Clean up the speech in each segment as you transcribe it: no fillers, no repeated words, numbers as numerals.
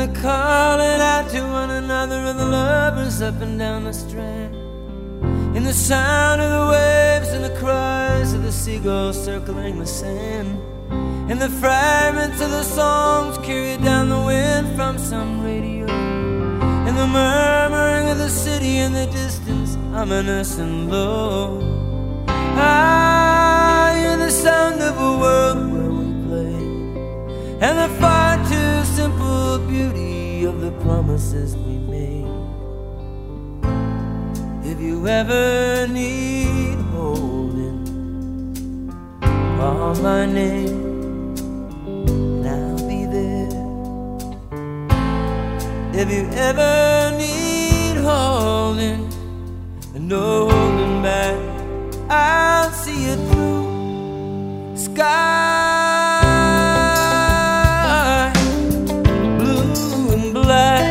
they're calling out to one another, and the lovers up and down the strand. In the sound of the waves and the cries of the seagulls circling the sand, and the fragments of the songs carried down the wind from some radio, and the murmuring of the city in the distance, ominous and low. I hear the sound of a world where we play, and the far too simple beauty of the promises we made. If you ever need holding, call my name and I'll be there. If you ever need holding and no holding back, I'll see you through. Sky blue and black,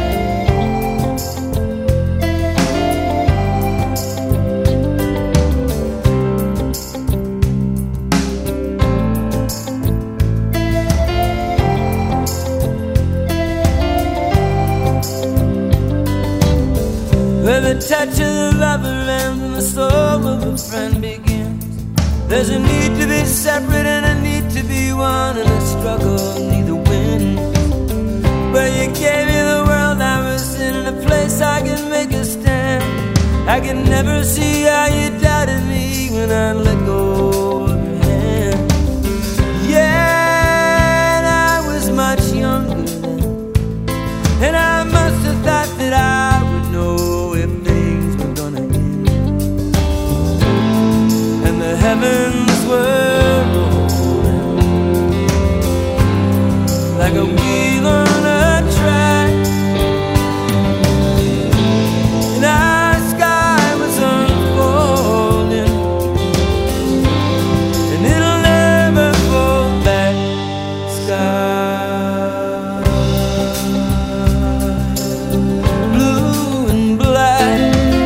where the touch of the lover ends and the soul of a friend begins. There's a need to be separate and a need to be one, and a struggle neither wins. But you gave me the world I was in, and a place I can make a stand. I can never see how you doubted me when I let go of your hand. Yeah, and I was much younger then, and I must have thought that I would know if things were gonna end. And the heavens were rolling like a wheel on a track, and our sky was unfolding, and it'll never fall back. Sky blue and black,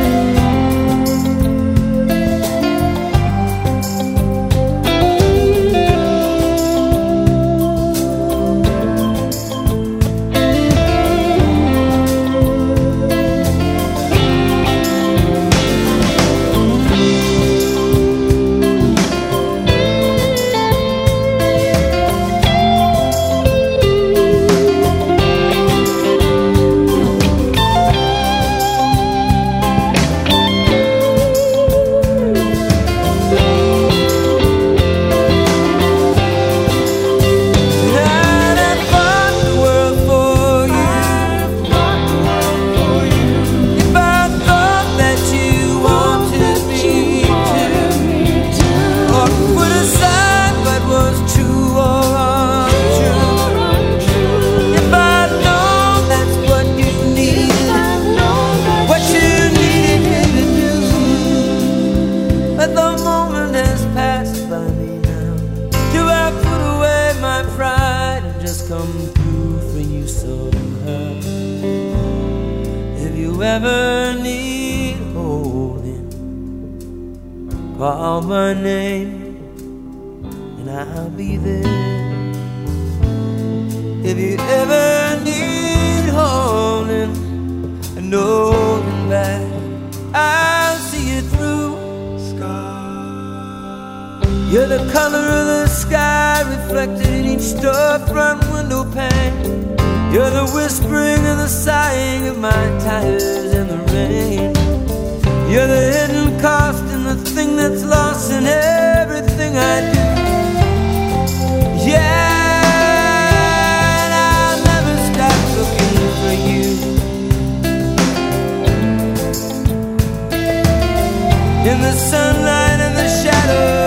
ever need holding, call my name and I'll be there. If you ever need holding and no holding back, I'll see you through. Sky, you're the color of the sky reflected in each storefront window pane. You're the whispering and the sighing of my tires in the rain. You're the hidden cost and the thing that's lost in everything I do. Yeah, and I'll never stop looking for you. In the sunlight and the shadows,